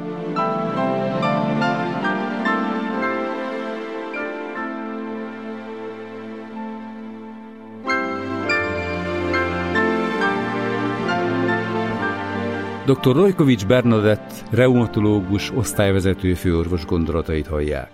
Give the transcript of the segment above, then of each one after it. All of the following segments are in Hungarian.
Dr. Rojkovics Bernadett, reumatológus, osztályvezető főorvos gondolatait hallják.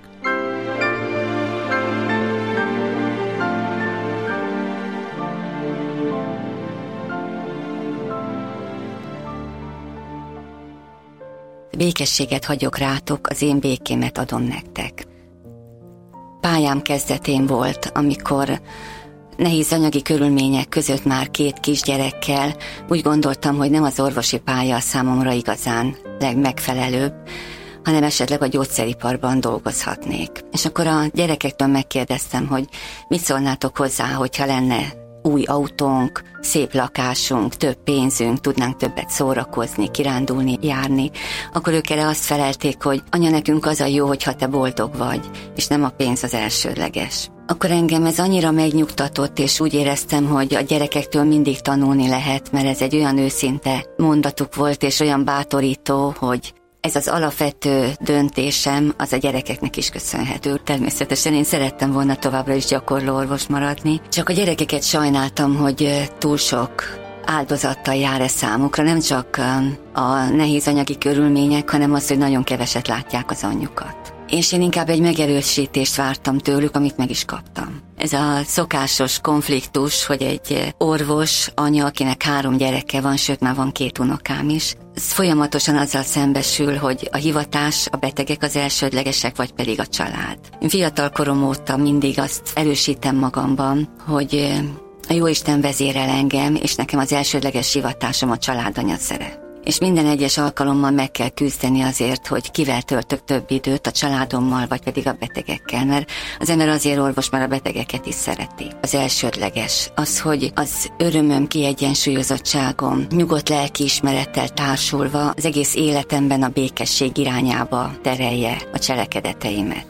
Békességet hagyok rátok, az én békémet adom nektek. Pályám kezdetén volt, amikor nehéz anyagi körülmények között már 2 kisgyerekkel úgy gondoltam, hogy nem az orvosi pálya a számomra igazán legmegfelelőbb, hanem esetleg a gyógyszeriparban dolgozhatnék. És akkor a gyerekektől megkérdeztem, hogy mit szólnátok hozzá, hogyha lenne új autónk, szép lakásunk, több pénzünk, tudnánk többet szórakozni, kirándulni, járni, akkor ők erre azt felelték, hogy anya, nekünk az a jó, hogyha te boldog vagy, és nem a pénz az elsődleges. Akkor engem ez annyira megnyugtatott, és úgy éreztem, hogy a gyerekektől mindig tanulni lehet, mert ez egy olyan őszinte mondatuk volt, és olyan bátorító, hogy ez az alapvető döntésem, az a gyerekeknek is köszönhető. Természetesen én szerettem volna továbbra is gyakorló orvos maradni, csak a gyerekeket sajnáltam, hogy túl sok áldozattal jár számukra, nem csak a nehéz anyagi körülmények, hanem az, hogy nagyon keveset látják az anyjukat. És én inkább egy megerősítést vártam tőlük, amit meg is kaptam. Ez a szokásos konfliktus, hogy egy orvos anya, akinek 3 gyereke van, sőt már van 2 unokám is, ez folyamatosan azzal szembesül, hogy a hivatás, a betegek az elsődlegesek, vagy pedig a család. Én fiatal korom óta mindig azt erősítem magamban, hogy a Jóisten vezérel engem, és nekem az elsődleges hivatásom a családanya szerep. És minden egyes alkalommal meg kell küzdeni azért, hogy kivel töltök több időt, a családommal, vagy pedig a betegekkel, mert az ember azért orvos, mert a betegeket is szereti. Az elsődleges az, hogy az örömöm, kiegyensúlyozottságom, nyugodt lelkiismerettel társulva az egész életemben a békesség irányába terelje a cselekedeteimet.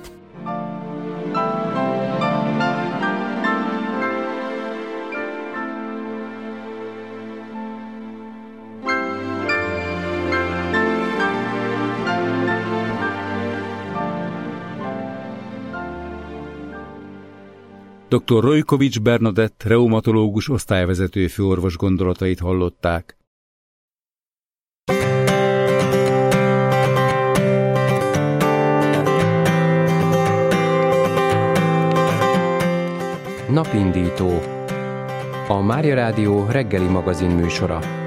Dr. Rojkovics Bernadett, reumatológus, osztályvezető főorvos gondolatait hallották. Napindító. A Mária Rádió reggeli magazin műsora.